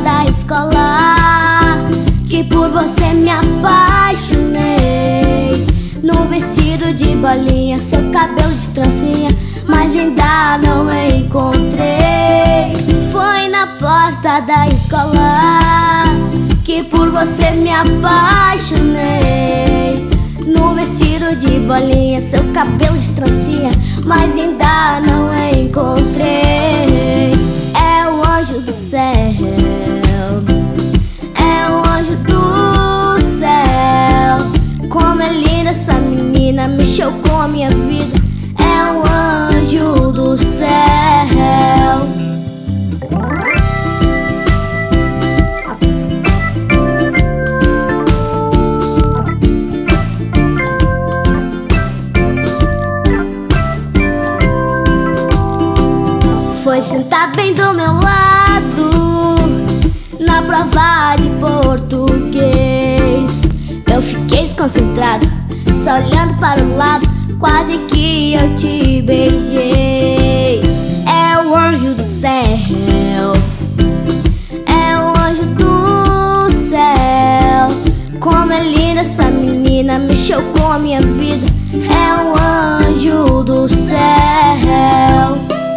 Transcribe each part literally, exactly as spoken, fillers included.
da escola, que por você me apaixonei. No vestido de bolinha, seu cabelo de trancinha, mas ainda não encontrei. Foi na porta da escola que por você me apaixonei. No vestido de bolinha, seu cabelo de trancinha, mas ainda não encontrei. É o anjo do céu, é o anjo do céu. Como é linda essa menina, mexeu com a minha vida. É o anjo do céu. Foi sentar bem do meu lado na prova de português. Eu fiquei desconcentrado, só olhando para o lado, quase que eu te beijei. É o anjo do céu, é o anjo do céu. Como é linda essa menina, mexeu com a minha vida. É o anjo do céu.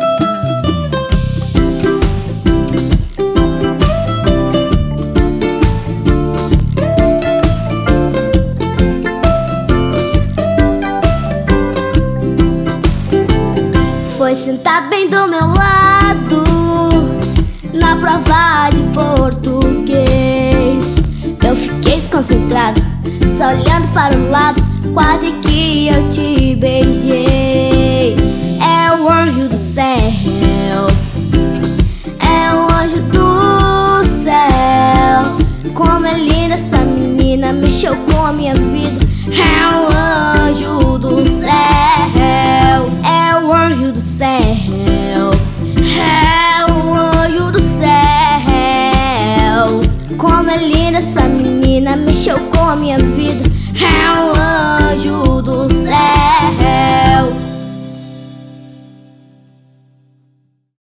Foi sentar bem do meu lado na prova de português. Eu fiquei desconcentrado, só olhando para o lado, quase que eu te beijei. É o anjo do céu, é o anjo do céu. Como é linda essa menina, mexeu com a minha vida. É o anjo do céu, é o anjo do céu, é o anjo do céu. Como é linda essa menina, mexeu com a minha vida.